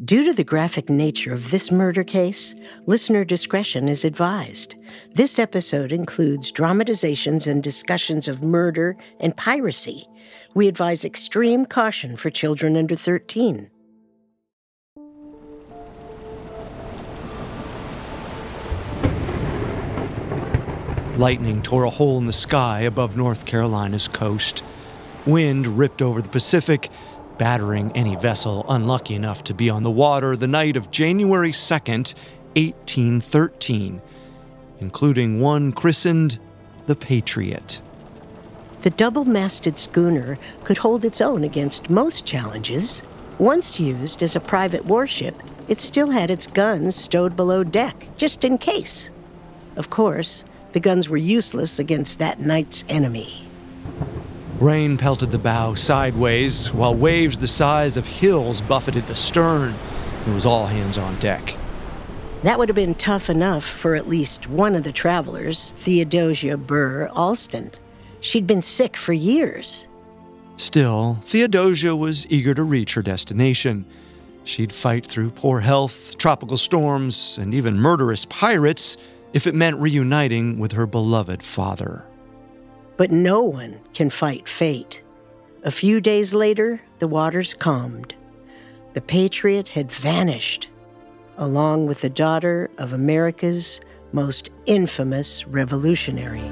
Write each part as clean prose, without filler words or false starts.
Due to the graphic nature of this murder case, listener discretion is advised. This episode includes dramatizations and discussions of murder and piracy. We advise extreme caution for children under 13. Lightning tore a hole in the sky above North Carolina's coast. Wind ripped over the Pacific, battering any vessel unlucky enough to be on the water the night of January 2nd, 1813, including one christened the Patriot. The double-masted schooner could hold its own against most challenges. Once used as a private warship, it still had its guns stowed below deck, just in case. Of course, the guns were useless against that night's enemy. Rain pelted the bow sideways, while waves the size of hills buffeted the stern. It was all hands on deck. That would have been tough enough for at least one of the travelers, Theodosia Burr Alston. She'd been sick for years. Still, Theodosia was eager to reach her destination. She'd fight through poor health, tropical storms, and even murderous pirates if it meant reuniting with her beloved father. But no one can fight fate. A few days later, the waters calmed. The Patriot had vanished, along with the daughter of America's most infamous revolutionary.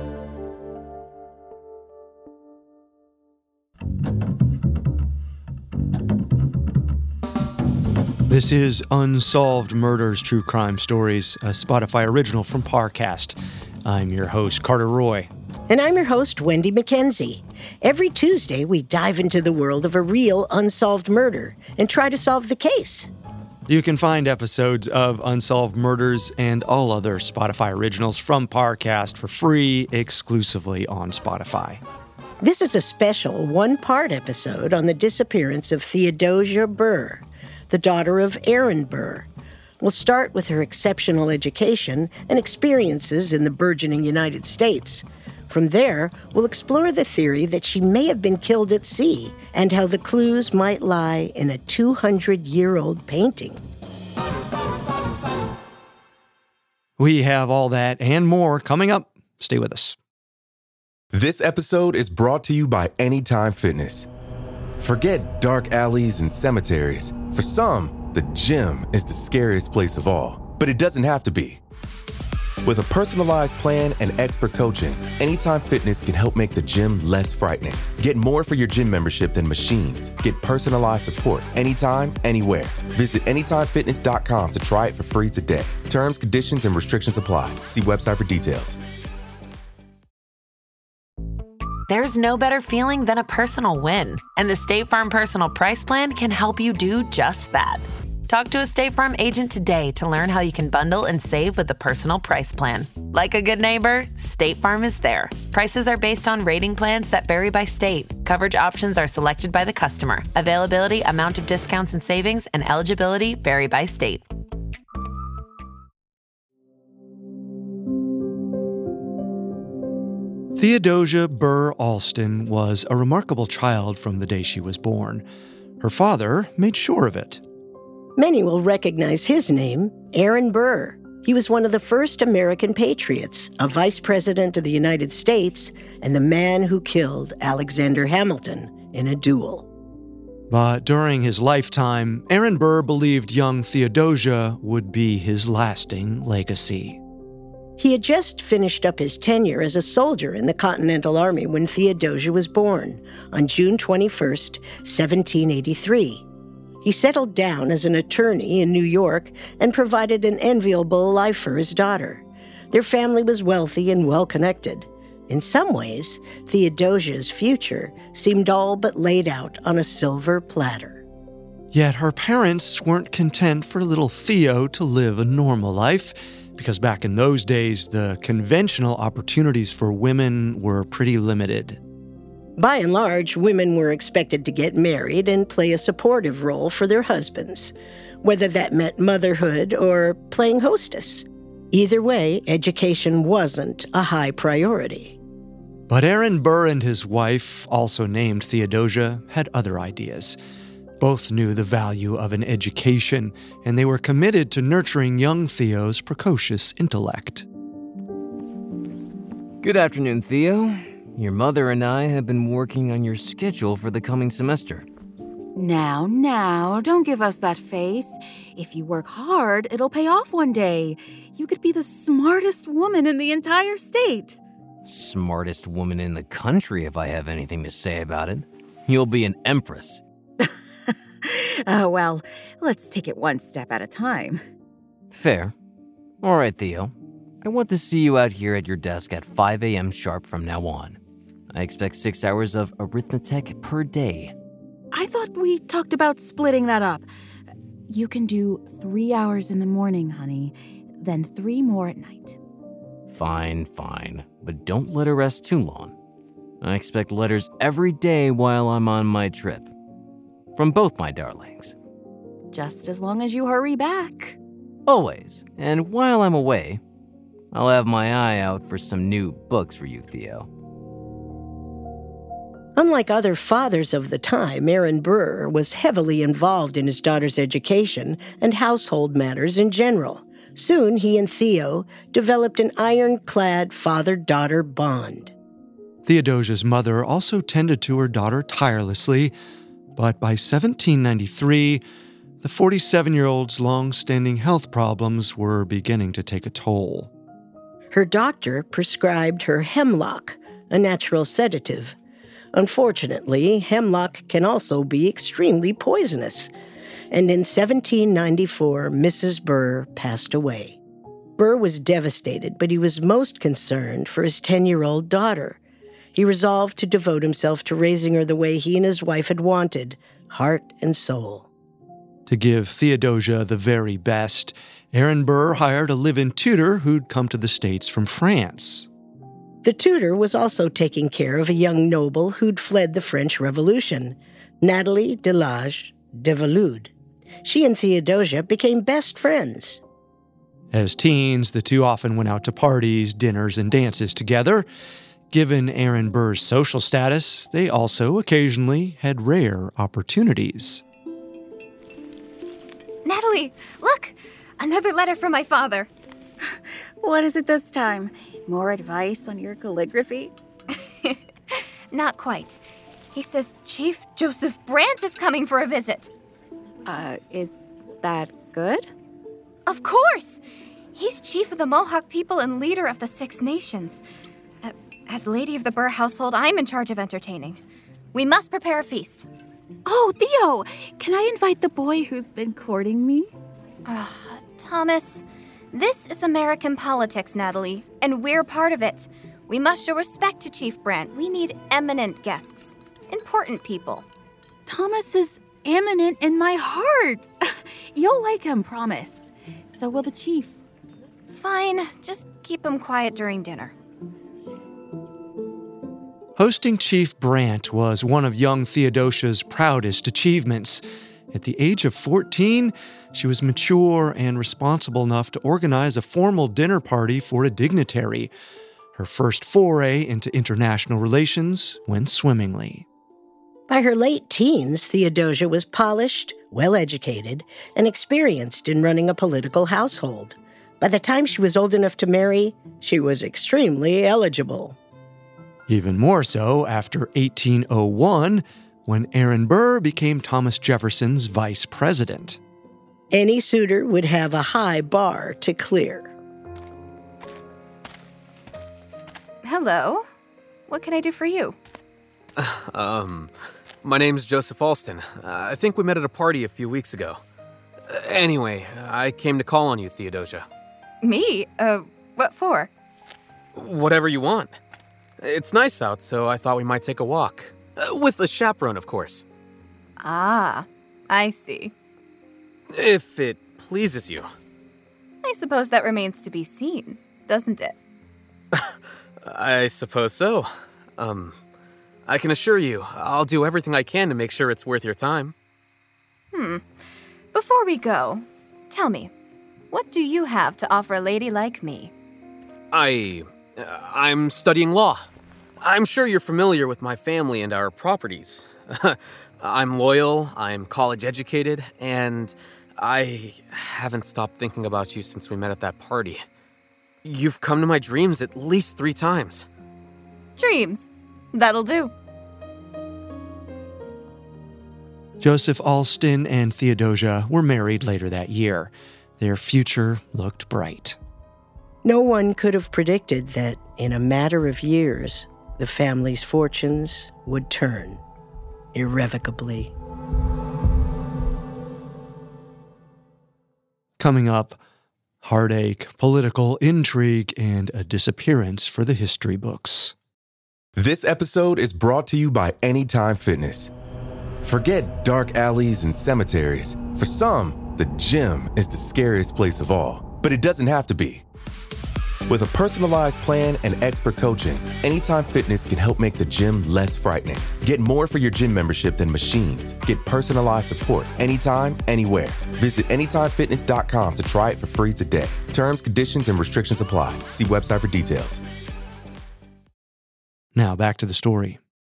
This is Unsolved Murders True Crime Stories, a Spotify original from Parcast. I'm your host, Carter Roy. And I'm your host, Wendy McKenzie. Every Tuesday, we dive into the world of a real unsolved murder and try to solve the case. You can find episodes of Unsolved Murders and all other Spotify originals from Parcast for free exclusively on Spotify. This is a special one-part episode on the disappearance of Theodosia Burr, the daughter of Aaron Burr. We'll start with her exceptional education and experiences in the burgeoning United States. From there, we'll explore the theory that she may have been killed at sea and how the clues might lie in a 200-year-old painting. We have all that and more coming up. Stay with us. This episode is brought to you by Anytime Fitness. Forget dark alleys and cemeteries. For some, the gym is the scariest place of all. But it doesn't have to be. With a personalized plan and expert coaching, Anytime Fitness can help make the gym less frightening. Get more for your gym membership than machines. Get personalized support anytime, anywhere. Visit AnytimeFitness.com to try it for free today. Terms, conditions, and restrictions apply. See website for details. There's no better feeling than a personal win, and the State Farm Personal Price Plan can help you do just that. Talk to a State Farm agent today to learn how you can bundle and save with the Personal Price Plan. Like a good neighbor, State Farm is there. Prices are based on rating plans that vary by state. Coverage options are selected by the customer. Availability, amount of discounts and savings, and eligibility vary by state. Theodosia Burr Alston was a remarkable child from the day she was born. Her father made sure of it. Many will recognize his name, Aaron Burr. He was one of the first American patriots, a vice president of the United States, and the man who killed Alexander Hamilton in a duel. But during his lifetime, Aaron Burr believed young Theodosia would be his lasting legacy. He had just finished up his tenure as a soldier in the Continental Army when Theodosia was born, on June 21st, 1783. He settled down as an attorney in New York and provided an enviable life for his daughter. Their family was wealthy and well-connected. In some ways, Theodosia's future seemed all but laid out on a silver platter. Yet her parents weren't content for little Theo to live a normal life, because back in those days, the conventional opportunities for women were pretty limited. By and large, women were expected to get married and play a supportive role for their husbands, whether that meant motherhood or playing hostess. Either way, education wasn't a high priority. But Aaron Burr and his wife, also named Theodosia, had other ideas. Both knew the value of an education, and they were committed to nurturing young Theo's precocious intellect. Good afternoon, Theo. Your mother and I have been working on your schedule for the coming semester. Now, don't give us that face. If you work hard, it'll pay off one day. You could be the smartest woman in the entire state. Smartest woman in the country, if I have anything to say about it. You'll be an empress. Oh, well, let's take it one step at a time. Fair. All right, Theo. I want to see you out here at your desk at 5 a.m. sharp from now on. I expect 6 hours of arithmetic per day. I thought we talked about splitting that up. You can do 3 hours in the morning, honey, then 3 more at night. Fine. But don't let her rest too long. I expect letters every day while I'm on my trip. From both my darlings. Just as long as you hurry back. Always. And while I'm away, I'll have my eye out for some new books for you, Theo. Unlike other fathers of the time, Aaron Burr was heavily involved in his daughter's education and household matters in general. Soon, he and Theo developed an ironclad father-daughter bond. Theodosia's mother also tended to her daughter tirelessly, but by 1793, the 47-year-old's long-standing health problems were beginning to take a toll. Her doctor prescribed her hemlock, a natural sedative. Unfortunately, hemlock can also be extremely poisonous, and in 1794, Mrs. Burr passed away. Burr was devastated, but he was most concerned for his 10-year-old daughter. He resolved to devote himself to raising her the way he and his wife had wanted, heart and soul. To give Theodosia the very best, Aaron Burr hired a live-in tutor who'd come to the States from France. The tutor was also taking care of a young noble who'd fled the French Revolution, Natalie de Lage de Valoud. She and Theodosia became best friends. As teens, the two often went out to parties, dinners, and dances together. Given Aaron Burr's social status, they also occasionally had rare opportunities. Natalie, look! Another letter from my father. What is it this time? More advice on your calligraphy? Not quite. He says Chief Joseph Brant is coming for a visit. Is that good? Of course! He's chief of the Mohawk people and leader of the Six Nations. As lady of the Burr household, I'm in charge of entertaining. We must prepare a feast. Oh, Theo, can I invite the boy who's been courting me? Thomas, this is American politics, Natalie, and we're part of it. We must show respect to Chief Brant. We need eminent guests, important people. Thomas is eminent in my heart. You'll like him, promise. So will the chief. Fine, just keep him quiet during dinner. Hosting Chief Brant was one of young Theodosia's proudest achievements. At the age of 14, she was mature and responsible enough to organize a formal dinner party for a dignitary. Her first foray into international relations went swimmingly. By her late teens, Theodosia was polished, well-educated, and experienced in running a political household. By the time she was old enough to marry, she was extremely eligible. Even more so after 1801, when Aaron Burr became Thomas Jefferson's vice president. Any suitor would have a high bar to clear. Hello. What can I do for you? My name's Joseph Alston. I think we met at a party a few weeks ago. Anyway, I came to call on you, Theodosia. Me? What for? Whatever you want. It's nice out, so I thought we might take a walk. With a chaperone, of course. Ah, I see. If it pleases you. I suppose that remains to be seen, doesn't it? I suppose so. I can assure you, I'll do everything I can to make sure it's worth your time. Before we go, tell me, what do you have to offer a lady like me? I'm studying law. I'm sure you're familiar with my family and our properties. I'm loyal, I'm college educated, and I haven't stopped thinking about you since we met at that party. You've come to my dreams at least 3 times. Dreams. That'll do. Joseph Alston and Theodosia were married later that year. Their future looked bright. No one could have predicted that in a matter of years, the family's fortunes would turn irrevocably. Coming up, heartache, political intrigue, and a disappearance for the history books. This episode is brought to you by Anytime Fitness. Forget dark alleys and cemeteries. For some, the gym is the scariest place of all, but it doesn't have to be. With a personalized plan and expert coaching, Anytime Fitness can help make the gym less frightening. Get more for your gym membership than machines. Get personalized support anytime, anywhere. Visit AnytimeFitness.com to try it for free today. Terms, conditions, and restrictions apply. See website for details. Now back to the story.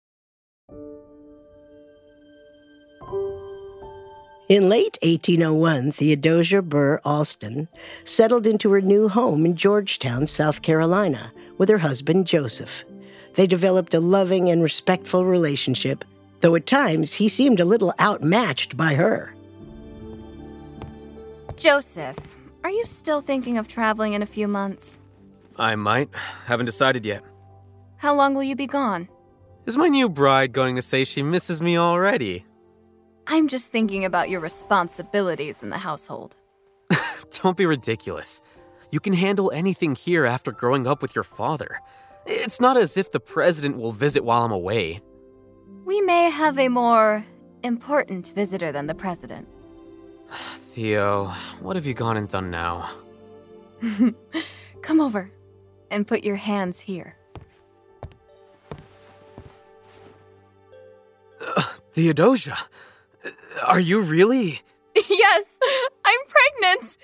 In late 1801, Theodosia Burr Alston settled into her new home in Georgetown, South Carolina, with her husband, Joseph. They developed a loving and respectful relationship, though at times he seemed a little outmatched by her. Joseph, are you still thinking of traveling in a few months? I might. Haven't decided yet. How long will you be gone? Is my new bride going to say she misses me already? I'm just thinking about your responsibilities in the household. Don't be ridiculous. You can handle anything here after growing up with your father. It's not as if the president will visit while I'm away. We may have a more important visitor than the president. Theo, what have you gone and done now? Come over and put your hands here. Theodosia, are you really? Yes, I'm pregnant!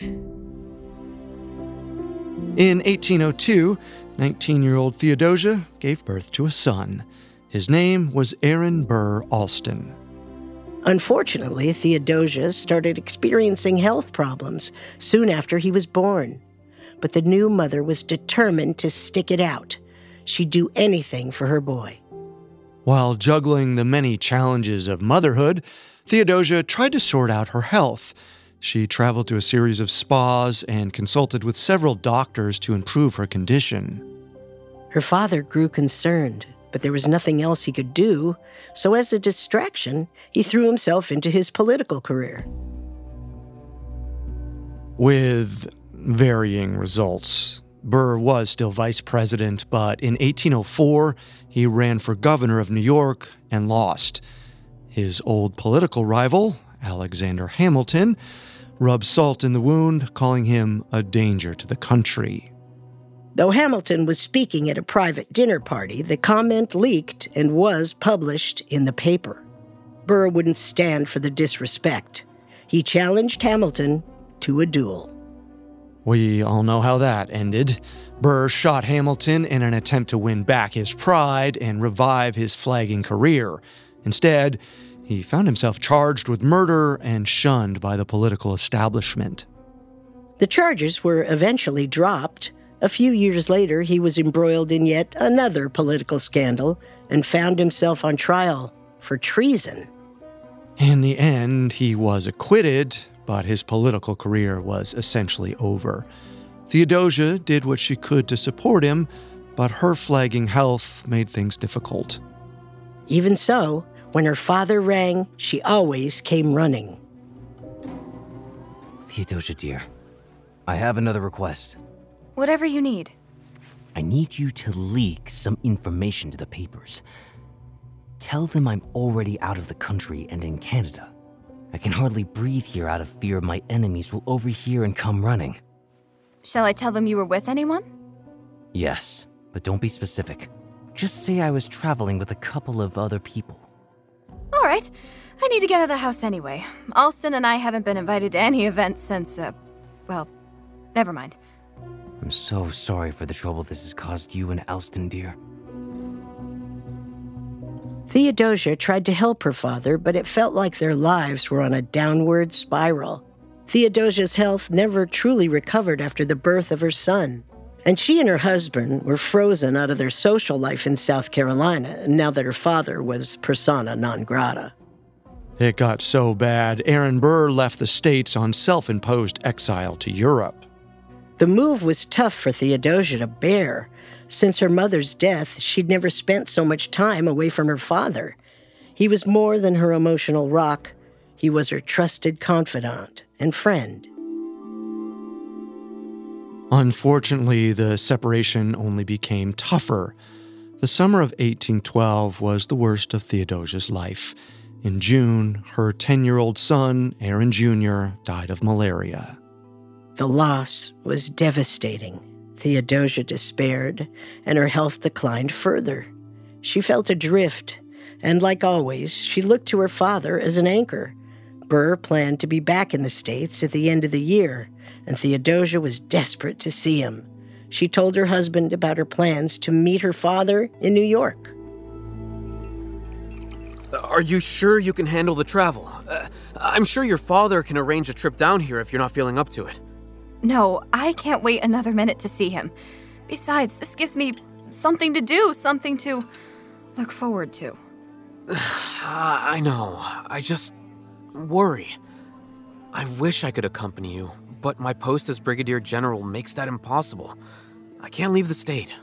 In 1802, 19-year-old Theodosia gave birth to a son. His name was Aaron Burr Alston. Unfortunately, Theodosia started experiencing health problems soon after he was born. But the new mother was determined to stick it out. She'd do anything for her boy. While juggling the many challenges of motherhood, Theodosia tried to sort out her health. She traveled to a series of spas and consulted with several doctors to improve her condition. Her father grew concerned, but there was nothing else he could do, so as a distraction, he threw himself into his political career. With varying results. Burr was still vice president, but in 1804, he ran for governor of New York and lost. His old political rival, Alexander Hamilton, rubbed salt in the wound, calling him a danger to the country. Though Hamilton was speaking at a private dinner party, the comment leaked and was published in the paper. Burr wouldn't stand for the disrespect. He challenged Hamilton to a duel. We all know how that ended. Burr shot Hamilton in an attempt to win back his pride and revive his flagging career. Instead, he found himself charged with murder and shunned by the political establishment. The charges were eventually dropped. A few years later, he was embroiled in yet another political scandal and found himself on trial for treason. In the end, he was acquitted, but his political career was essentially over. Theodosia did what she could to support him, but her flagging health made things difficult. Even so, when her father rang, she always came running. Theodosia, dear, I have another request. Whatever you need. I need you to leak some information to the papers. Tell them I'm already out of the country and in Canada. I can hardly breathe here out of fear my enemies will overhear and come running. Shall I tell them you were with anyone? Yes, but don't be specific. Just say I was traveling with a couple of other people. All right. I need to get out of the house anyway. Alston and I haven't been invited to any events since, well, never mind. I'm so sorry for the trouble this has caused you and Alston, dear. Theodosia tried to help her father, but it felt like their lives were on a downward spiral. Theodosia's health never truly recovered after the birth of her son, and she and her husband were frozen out of their social life in South Carolina now that her father was persona non grata. It got so bad, Aaron Burr left the States on self-imposed exile to Europe. The move was tough for Theodosia to bear. Since her mother's death, she'd never spent so much time away from her father. He was more than her emotional rock. He was her trusted confidant and friend. Unfortunately, the separation only became tougher. The summer of 1812 was the worst of Theodosia's life. In June, her 10-year-old son, Aaron Jr., died of malaria. The loss was devastating. Theodosia despaired, and her health declined further. She felt adrift, and like always, she looked to her father as an anchor. Burr planned to be back in the States at the end of the year, and Theodosia was desperate to see him. She told her husband about her plans to meet her father in New York. Are you sure you can handle the travel? I'm sure your father can arrange a trip down here if you're not feeling up to it. No, I can't wait another minute to see him. Besides, this gives me something to do, something to look forward to. I know. I just worry. I wish I could accompany you, but my post as Brigadier General makes that impossible. I can't leave the state.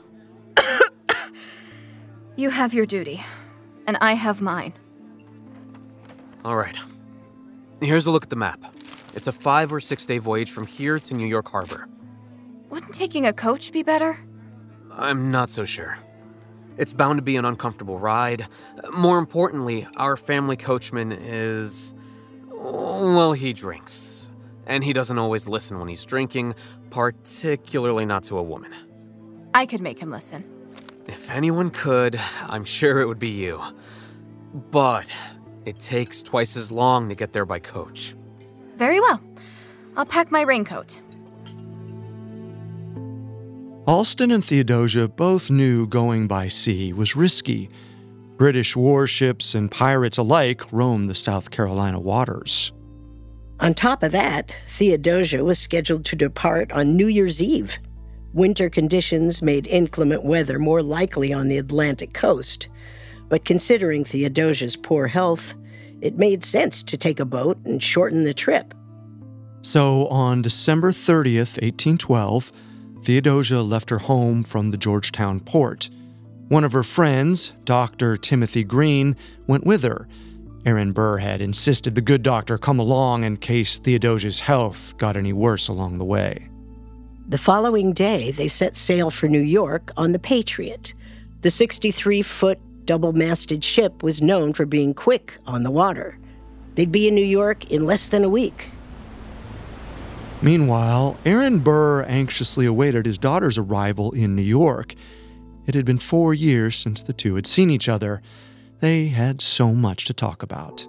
You have your duty, and I have mine. All right. Here's a look at the map. It's a 5 or 6 day voyage from here to New York Harbor. Wouldn't taking a coach be better? I'm not so sure. It's bound to be an uncomfortable ride. More importantly, our family coachman is... well, he drinks. And he doesn't always listen when he's drinking, particularly not to a woman. I could make him listen. If anyone could, I'm sure it would be you. But it takes twice as long to get there by coach. Very well. I'll pack my raincoat. Alston and Theodosia both knew going by sea was risky. British warships and pirates alike roamed the South Carolina waters. On top of that, Theodosia was scheduled to depart on New Year's Eve. Winter conditions made inclement weather more likely on the Atlantic coast. But considering Theodosia's poor health, it made sense to take a boat and shorten the trip. So on December 30th, 1812, Theodosia left her home from the Georgetown port. One of her friends, Dr. Timothy Green, went with her. Aaron Burr had insisted the good doctor come along in case Theodosia's health got any worse along the way. The following day, they set sail for New York on the Patriot. The 63-foot double-masted ship was known for being quick on the water. They'd be in New York in less than a week. Meanwhile, Aaron Burr anxiously awaited his daughter's arrival in New York. It had been 4 years since the two had seen each other. They had so much to talk about.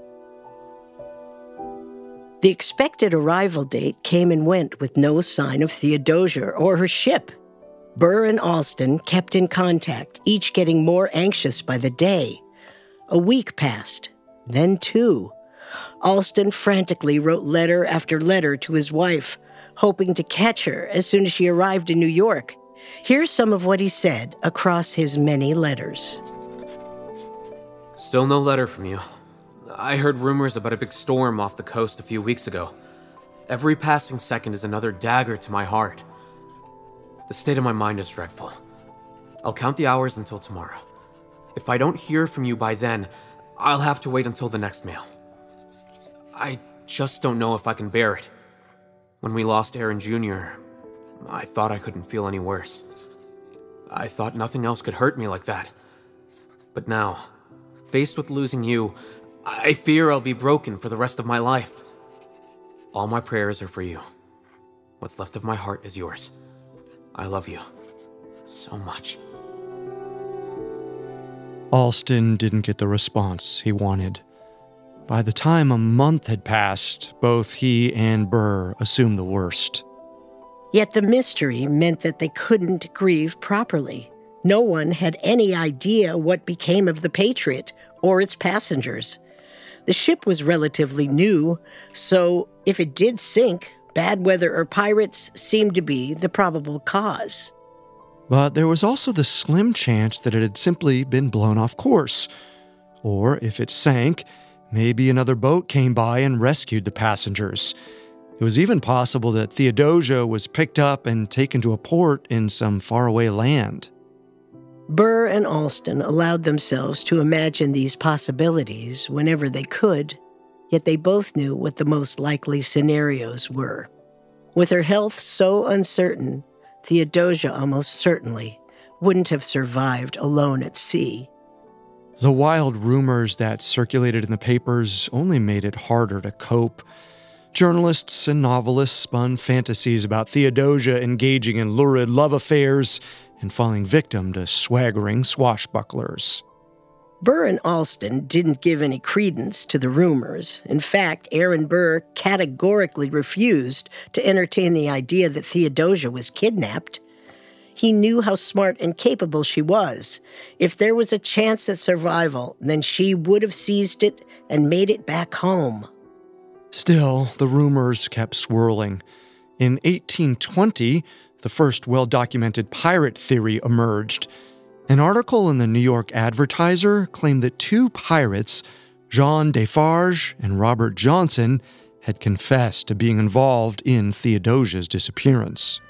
The expected arrival date came and went with no sign of Theodosia or her ship. Burr and Alston kept in contact, each getting more anxious by the day. A week passed, then 2. Alston frantically wrote letter after letter to his wife, hoping to catch her as soon as she arrived in New York. Here's some of what he said across his many letters. Still no letter from you. I heard rumors about a big storm off the coast a few weeks ago. Every passing second is another dagger to my heart. The state of my mind is dreadful. I'll count the hours until tomorrow. If I don't hear from you by then, I'll have to wait until the next mail. I just don't know if I can bear it. When we lost Aaron Jr., I thought I couldn't feel any worse. I thought nothing else could hurt me like that. But now, faced with losing you, I fear I'll be broken for the rest of my life. All my prayers are for you. What's left of my heart is yours. I love you so much. Alston didn't get the response he wanted. By the time a month had passed, both he and Burr assumed the worst. Yet the mystery meant that they couldn't grieve properly. No one had any idea what became of the Patriot or its passengers. The ship was relatively new, so if it did sink, bad weather or pirates seemed to be the probable cause. But there was also the slim chance that it had simply been blown off course. Or if it sank, maybe another boat came by and rescued the passengers. It was even possible that Theodosia was picked up and taken to a port in some faraway land. Burr and Alston allowed themselves to imagine these possibilities whenever they could, yet they both knew what the most likely scenarios were. With her health so uncertain, Theodosia almost certainly wouldn't have survived alone at sea. The wild rumors that circulated in the papers only made it harder to cope. Journalists and novelists spun fantasies about Theodosia engaging in lurid love affairs and falling victim to swaggering swashbucklers. Burr and Alston didn't give any credence to the rumors. In fact, Aaron Burr categorically refused to entertain the idea that Theodosia was kidnapped. He knew how smart and capable she was. If there was a chance at survival, then she would have seized it and made it back home. Still, the rumors kept swirling. In 1820, the first well-documented pirate theory emerged. An article in the New York Advertiser claimed that two pirates, Jean Defarge and Robert Johnson, had confessed to being involved in Theodosia's disappearance.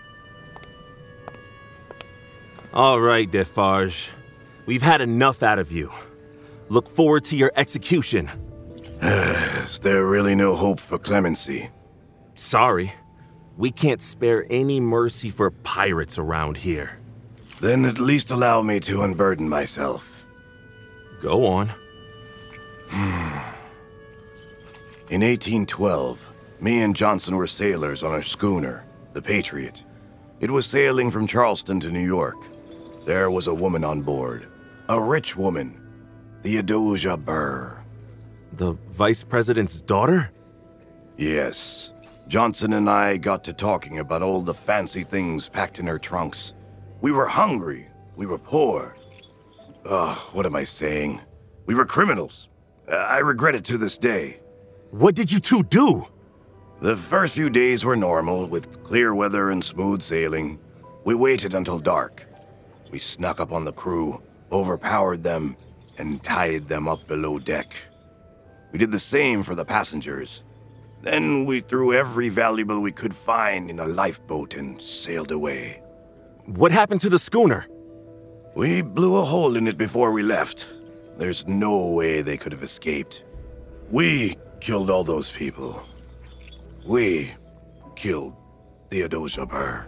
All right, Defarge. We've had enough out of you. Look forward to your execution. Is there really no hope for clemency? Sorry. We can't spare any mercy for pirates around here. Then at least allow me to unburden myself. Go on. In 1812, me and Johnson were sailors on a schooner, the Patriot. It was sailing from Charleston to New York. There was a woman on board. A rich woman. Theodosia Burr. The vice president's daughter? Yes. Johnson and I got to talking about all the fancy things packed in her trunks. We were hungry. We were poor. What am I saying? We were criminals. I regret it to this day. What did you two do? The first few days were normal, with clear weather and smooth sailing. We waited until dark. We snuck up on the crew, overpowered them, and tied them up below deck. We did the same for the passengers. Then we threw every valuable we could find in a lifeboat and sailed away. What happened to the schooner? We blew a hole in it before we left. There's no way they could have escaped. We killed all those people. We killed Theodosia Burr.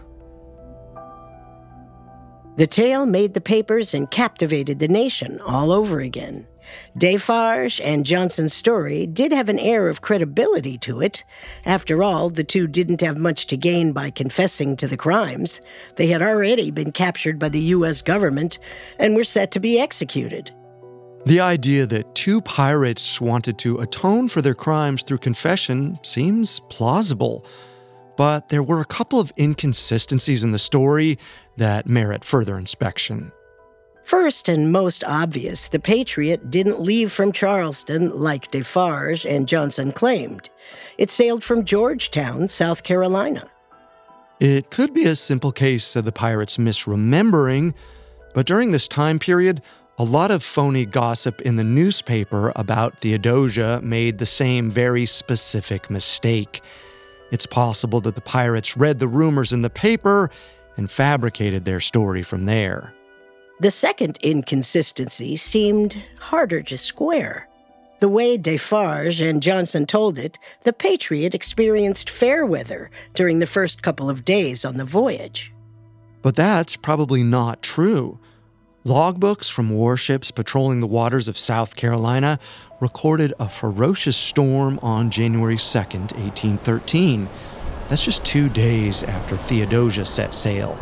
The tale made the papers and captivated the nation all over again. Defarge and Johnson's story did have an air of credibility to it. After all, the two didn't have much to gain by confessing to the crimes. They had already been captured by the U.S. government and were set to be executed. The idea that two pirates wanted to atone for their crimes through confession seems plausible. But there were a couple of inconsistencies in the story that merit further inspection. First and most obvious, the Patriot didn't leave from Charleston like Defarge and Johnson claimed. It sailed from Georgetown, South Carolina. It could be a simple case of the pirates misremembering, but during this time period, a lot of phony gossip in the newspaper about Theodosia made the same very specific mistake. It's possible that the pirates read the rumors in the paper and fabricated their story from there. The second inconsistency seemed harder to square. The way Defarge and Johnson told it, the Patriot experienced fair weather during the first couple of days on the voyage. But that's probably not true. Logbooks from warships patrolling the waters of South Carolina recorded a ferocious storm on January 2nd, 1813. That's just 2 days after Theodosia set sail.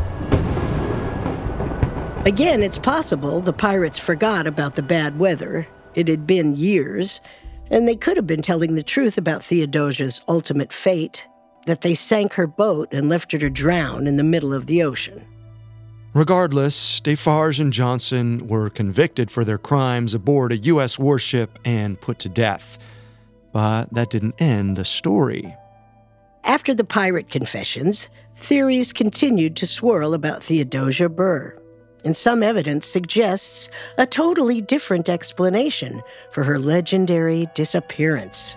Again, it's possible the pirates forgot about the bad weather. It had been years, and they could have been telling the truth about Theodosia's ultimate fate, that they sank her boat and left her to drown in the middle of the ocean. Regardless, Defarge and Johnson were convicted for their crimes aboard a U.S. warship and put to death. But that didn't end the story. After the pirate confessions, theories continued to swirl about Theodosia Burr, and some evidence suggests a totally different explanation for her legendary disappearance.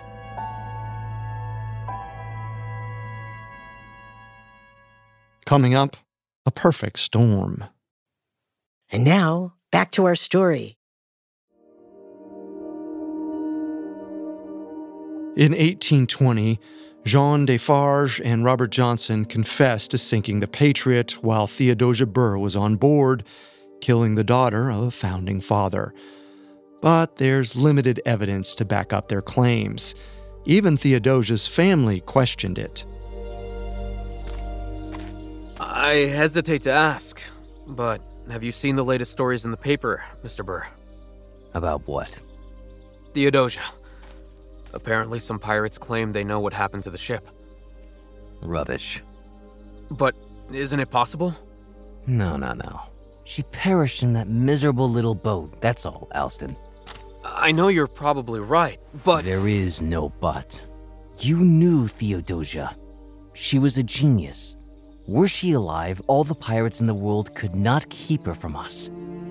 Coming up, a perfect storm. And now, back to our story. In 1820, Jean Defarge and Robert Johnson confessed to sinking the Patriot while Theodosia Burr was on board, killing the daughter of a founding father. But there's limited evidence to back up their claims. Even Theodosia's family questioned it. I hesitate to ask, but have you seen the latest stories in the paper, Mr. Burr? About what? Theodosia. Apparently some pirates claim they know what happened to the ship. Rubbish. But isn't it possible? No. She perished in that miserable little boat, that's all, Alston. I know you're probably right, but... There is no but. You knew Theodosia. She was a genius. Were she alive, all the pirates in the world could not keep her from us.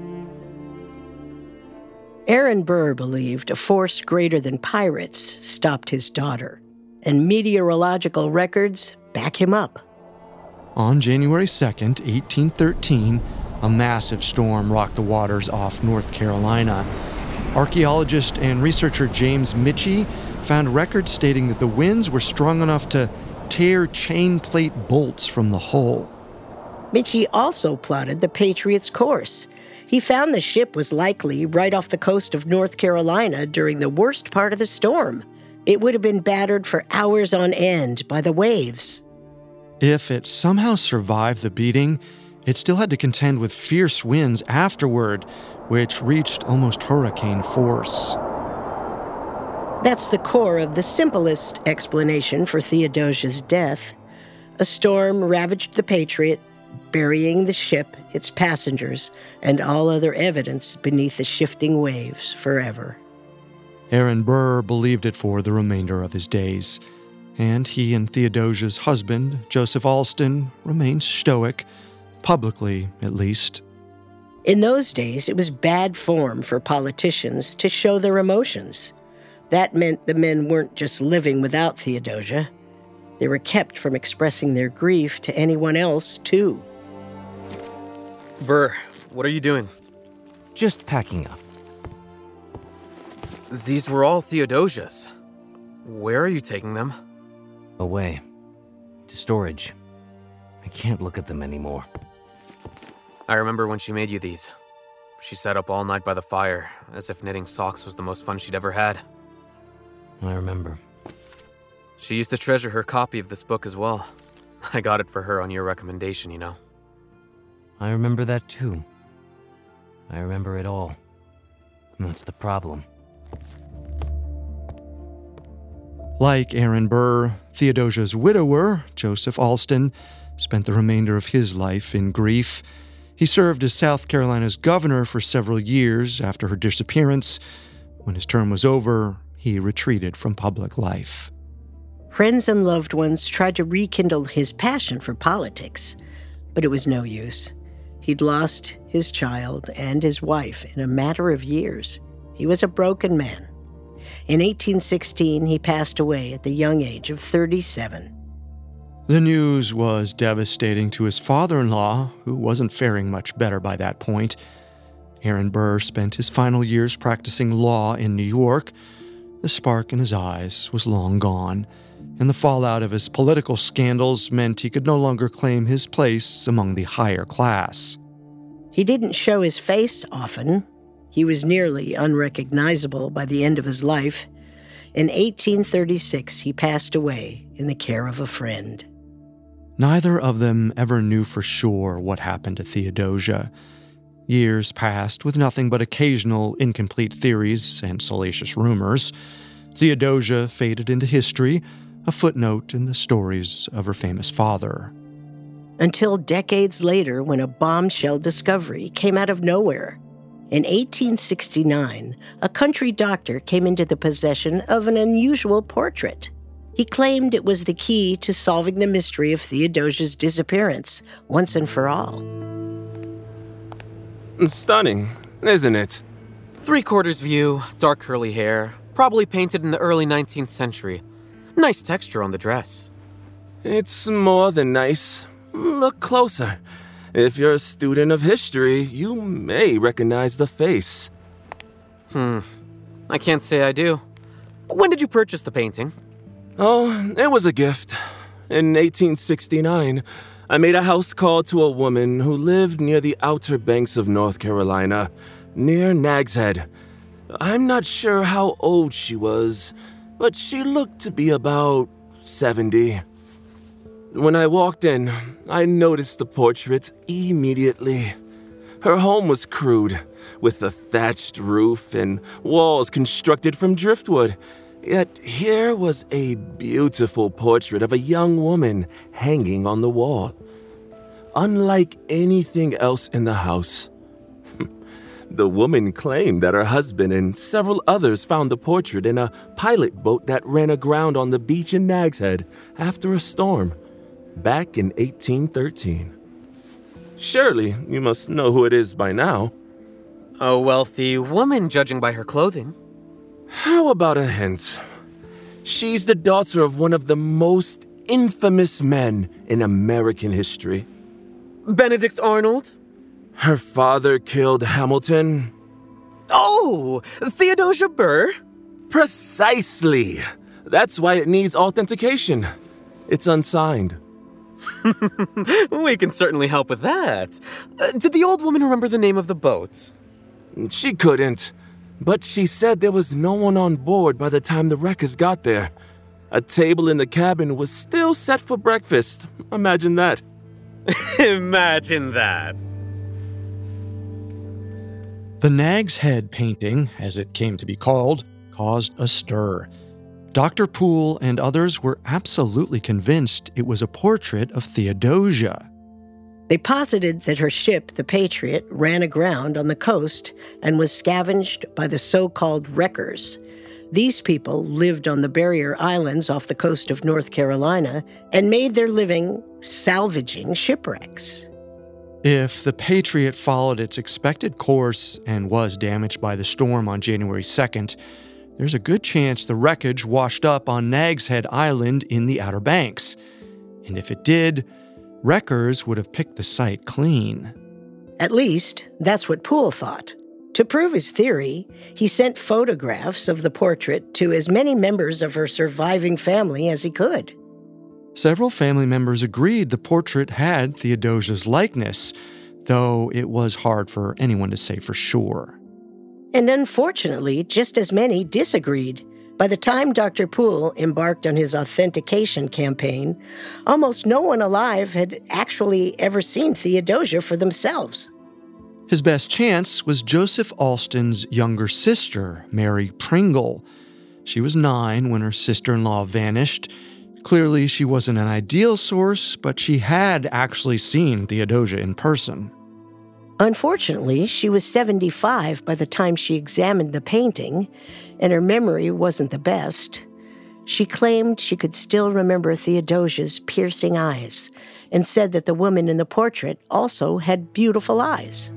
Aaron Burr believed a force greater than pirates stopped his daughter, and meteorological records back him up. On January 2nd, 1813, a massive storm rocked the waters off North Carolina. Archaeologist and researcher James Mitchie found records stating that the winds were strong enough to tear chain plate bolts from the hull. Mitchie also plotted the Patriot's course. He found the ship was likely right off the coast of North Carolina during the worst part of the storm. It would have been battered for hours on end by the waves. If it somehow survived the beating, it still had to contend with fierce winds afterward, which reached almost hurricane force. That's the core of the simplest explanation for Theodosia's death. A storm ravaged the Patriot, burying the ship, its passengers, and all other evidence beneath the shifting waves forever. Aaron Burr believed it for the remainder of his days, and he and Theodosia's husband, Joseph Alston, remained stoic, publicly at least. In those days, it was bad form for politicians to show their emotions. That meant the men weren't just living without Theodosia. They were kept from expressing their grief to anyone else, too. Burr, what are you doing? Just packing up. These were all Theodosia's. Where are you taking them? Away. To storage. I can't look at them anymore. I remember when she made you these. She sat up all night by the fire, as if knitting socks was the most fun she'd ever had. I remember. She used to treasure her copy of this book as well. I got it for her on your recommendation, you know. I remember that too. I remember it all. And that's the problem. Like Aaron Burr, Theodosia's widower, Joseph Alston, spent the remainder of his life in grief. He served as South Carolina's governor for several years after her disappearance. When his term was over, he retreated from public life. Friends and loved ones tried to rekindle his passion for politics, but it was no use. He'd lost his child and his wife in a matter of years. He was a broken man. In 1816, he passed away at the young age of 37. The news was devastating to his father-in-law, who wasn't faring much better by that point. Aaron Burr spent his final years practicing law in New York. The spark in his eyes was long gone, and the fallout of his political scandals meant he could no longer claim his place among the higher class. He didn't show his face often. He was nearly unrecognizable by the end of his life. In 1836, he passed away in the care of a friend. Neither of them ever knew for sure what happened to Theodosia. Years passed with nothing but occasional incomplete theories and salacious rumors. Theodosia faded into history, a footnote in the stories of her famous father. until decades later when a bombshell discovery came out of nowhere. In 1869, a country doctor came into the possession of an unusual portrait. He claimed it was the key to solving the mystery of Theodosia's disappearance once and for all. Stunning, isn't it? 3/4 view, dark curly hair, probably painted in the early 19th century. Nice texture on the dress. It's more than nice. Look closer. If you're a student of history, you may recognize the face. I can't say I do. When did you purchase the painting? Oh, it was a gift. In 1869, I made a house call to a woman who lived near the Outer Banks of North Carolina, near Nag's Head. I'm not sure how old she was, but she looked to be about 70. When I walked in, I noticed the portrait immediately. Her home was crude, with a thatched roof and walls constructed from driftwood. Yet here was a beautiful portrait of a young woman hanging on the wall. Unlike anything else in the house. The woman claimed that her husband and several others found the portrait in a pilot boat that ran aground on the beach in Nag's Head after a storm, back in 1813. Surely you must know who it is by now. A wealthy woman, judging by her clothing. How about a hint? She's the daughter of one of the most infamous men in American history. Benedict Arnold? Her father killed Hamilton. Oh, Theodosia Burr? Precisely. That's why it needs authentication. It's unsigned. We can certainly help with that. Did the old woman remember the name of the boat? She couldn't, but she said there was no one on board by the time the wreckers got there. A table in the cabin was still set for breakfast. Imagine that. Imagine that. The Nag's Head painting, as it came to be called, caused a stir. Dr. Poole and others were absolutely convinced it was a portrait of Theodosia. They posited that her ship, the Patriot, ran aground on the coast and was scavenged by the so-called wreckers. These people lived on the barrier islands off the coast of North Carolina and made their living salvaging shipwrecks. If the Patriot followed its expected course and was damaged by the storm on January 2nd, there's a good chance the wreckage washed up on Nag's Head Island in the Outer Banks. And if it did, wreckers would have picked the site clean. At least, that's what Poole thought. To prove his theory, he sent photographs of the portrait to as many members of her surviving family as he could. Several family members agreed the portrait had Theodosia's likeness, though it was hard for anyone to say for sure. And unfortunately, just as many disagreed. By the time Dr. Poole embarked on his authentication campaign, almost no one alive had actually ever seen Theodosia for themselves. His best chance was Joseph Alston's younger sister, Mary Pringle. She was 9 when her sister-in-law vanished. Clearly, she wasn't an ideal source, but she had actually seen Theodosia in person. Unfortunately, she was 75 by the time she examined the painting, and her memory wasn't the best. She claimed she could still remember Theodosia's piercing eyes and said that the woman in the portrait also had beautiful eyes.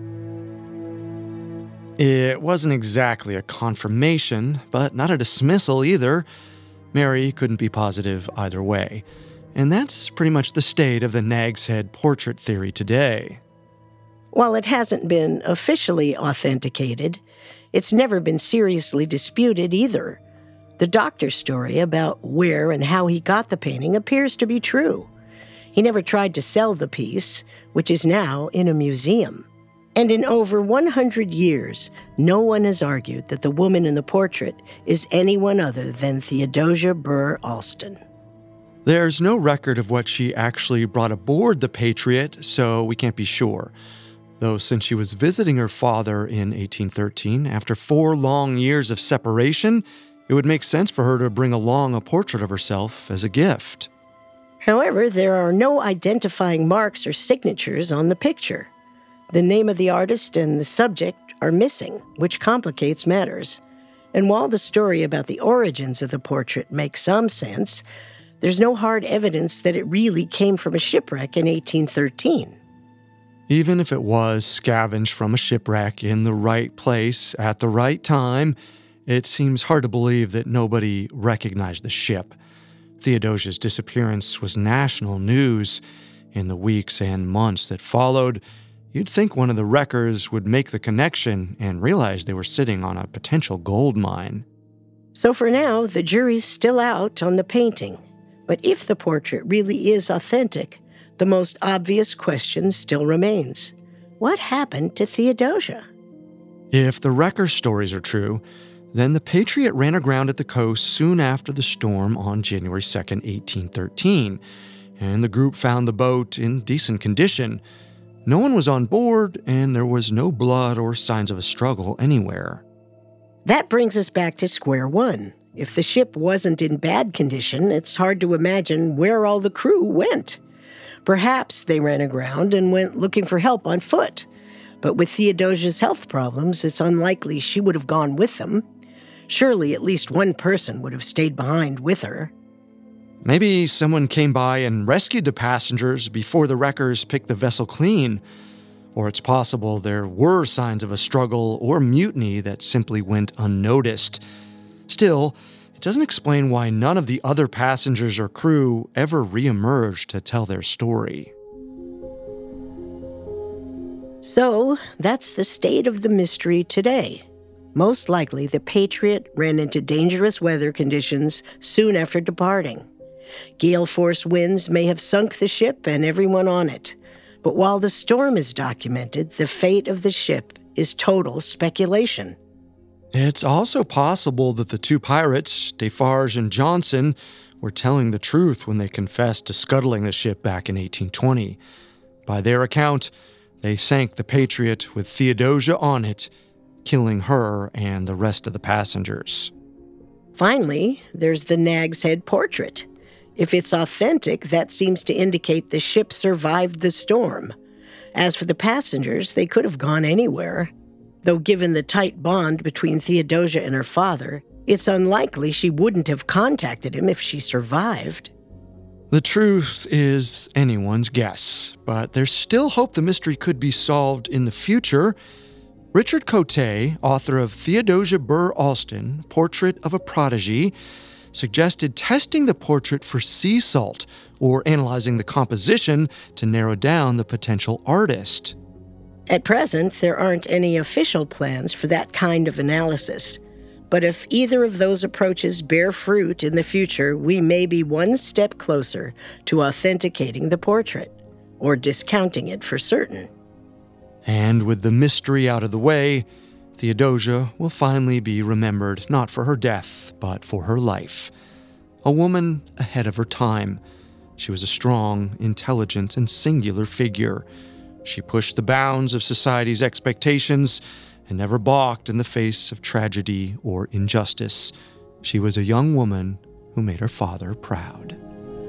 It wasn't exactly a confirmation, but not a dismissal either. Mary couldn't be positive either way. And that's pretty much the state of the Nag's Head portrait theory today. While it hasn't been officially authenticated, it's never been seriously disputed either. The doctor's story about where and how he got the painting appears to be true. He never tried to sell the piece, which is now in a museum. And in over 100 years, no one has argued that the woman in the portrait is anyone other than Theodosia Burr Alston. There's no record of what she actually brought aboard the Patriot, so we can't be sure. Though since she was visiting her father in 1813, after 4 long years of separation, it would make sense for her to bring along a portrait of herself as a gift. However, there are no identifying marks or signatures on the picture. The name of the artist and the subject are missing, which complicates matters. And while the story about the origins of the portrait makes some sense, there's no hard evidence that it really came from a shipwreck in 1813. Even if it was scavenged from a shipwreck in the right place at the right time, it seems hard to believe that nobody recognized the ship. Theodosia's disappearance was national news. In the weeks and months that followed, you'd think one of the wreckers would make the connection and realize they were sitting on a potential gold mine. So for now, the jury's still out on the painting. But if the portrait really is authentic, the most obvious question still remains. What happened to Theodosia? If the wrecker's stories are true, then the Patriot ran aground at the coast soon after the storm on January 2nd, 1813, and the group found the boat in decent condition. No one was on board, and there was no blood or signs of a struggle anywhere. That brings us back to square one. If the ship wasn't in bad condition, it's hard to imagine where all the crew went. Perhaps they ran aground and went looking for help on foot. But with Theodosia's health problems, it's unlikely she would have gone with them. Surely at least one person would have stayed behind with her. Maybe someone came by and rescued the passengers before the wreckers picked the vessel clean. Or it's possible there were signs of a struggle or mutiny that simply went unnoticed. Still, it doesn't explain why none of the other passengers or crew ever reemerged to tell their story. So, that's the state of the mystery today. Most likely, the Patriot ran into dangerous weather conditions soon after departing. Gale-force winds may have sunk the ship and everyone on it. But while the storm is documented, the fate of the ship is total speculation. It's also possible that the two pirates, Defarge and Johnson, were telling the truth when they confessed to scuttling the ship back in 1820. By their account, they sank the Patriot with Theodosia on it, killing her and the rest of the passengers. Finally, there's the Nag's Head portrait. If it's authentic, that seems to indicate the ship survived the storm. As for the passengers, they could have gone anywhere. Though given the tight bond between Theodosia and her father, it's unlikely she wouldn't have contacted him if she survived. The truth is anyone's guess, but there's still hope the mystery could be solved in the future. Richard Cote, author of Theodosia Burr Alston, Portrait of a Prodigy, suggested testing the portrait for sea salt or analyzing the composition to narrow down the potential artist. At present, there aren't any official plans for that kind of analysis. But if either of those approaches bear fruit in the future, we may be one step closer to authenticating the portrait, or discounting it for certain. And with the mystery out of the way, Theodosia will finally be remembered not for her death, but for her life. A woman ahead of her time. She was a strong, intelligent, and singular figure. She pushed the bounds of society's expectations and never balked in the face of tragedy or injustice. She was a young woman who made her father proud.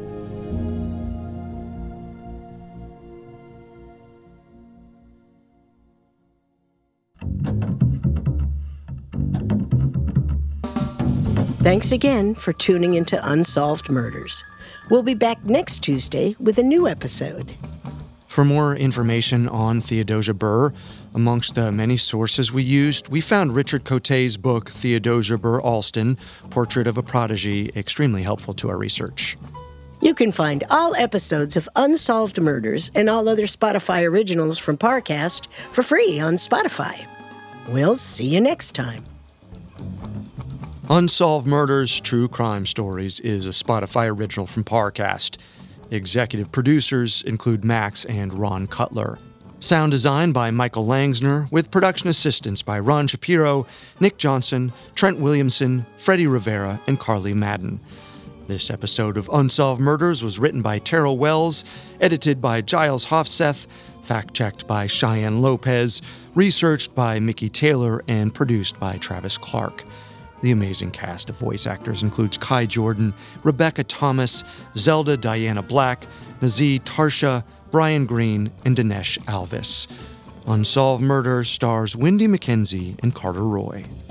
Thanks again for tuning into Unsolved Murders. We'll be back next Tuesday with a new episode. For more information on Theodosia Burr, amongst the many sources we used, we found Richard Cote's book, Theodosia Burr Alston, Portrait of a Prodigy, extremely helpful to our research. You can find all episodes of Unsolved Murders and all other Spotify originals from Parcast for free on Spotify. We'll see you next time. Unsolved Murders, True Crime Stories is a Spotify original from Parcast. Executive producers include Max and Ron Cutler. Sound design by Michael Langsner, with production assistance by Ron Shapiro, Nick Johnson, Trent Williamson, Freddie Rivera, and Carly Madden. This episode of Unsolved Murders was written by Terrell Wells, edited by Giles Hofseth, fact-checked by Cheyenne Lopez, researched by Mickey Taylor, and produced by Travis Clark. The amazing cast of voice actors includes Kai Jordan, Rebecca Thomas, Zelda Diana Black, Nazee Tarsha, Brian Green, and Dinesh Alvis. Unsolved Murder stars Wendy McKenzie and Carter Roy.